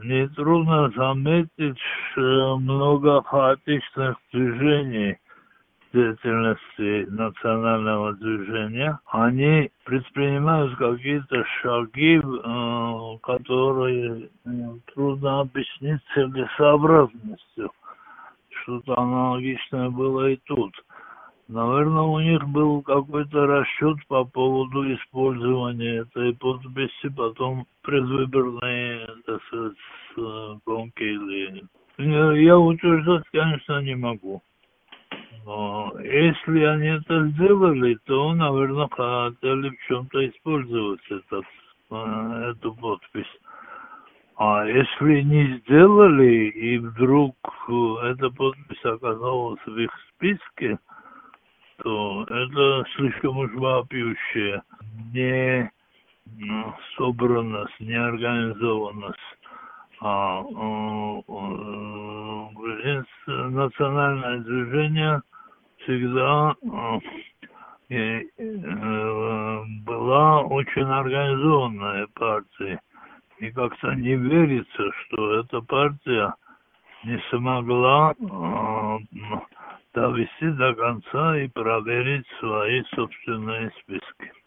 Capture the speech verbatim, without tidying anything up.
Нетрудно заметить, что много хаотичных движений в деятельности национального движения. Они предпринимают какие-то шаги, э, которые э, трудно объяснить целесообразностью. Что-то аналогичное было и тут. Наверное, у них был какой-то расчет по поводу использования этой подписи, потом предвыборные, так сказать, э, гонки или... Я я утверждать, конечно, не могу. Но если они это сделали, то, наверное, хотели в чем-то использовать этот, э, эту подпись. А если не сделали, и вдруг э, эта подпись оказалась в их списке, то это слишком уж вопиющая не ну, собранность, неорганизованность. А э, э, грузинское национальное движение всегда э, э, э, была очень организованная партия. И как-то не верится, что эта партия не смогла э, довести до конца и проверить свои собственные списки.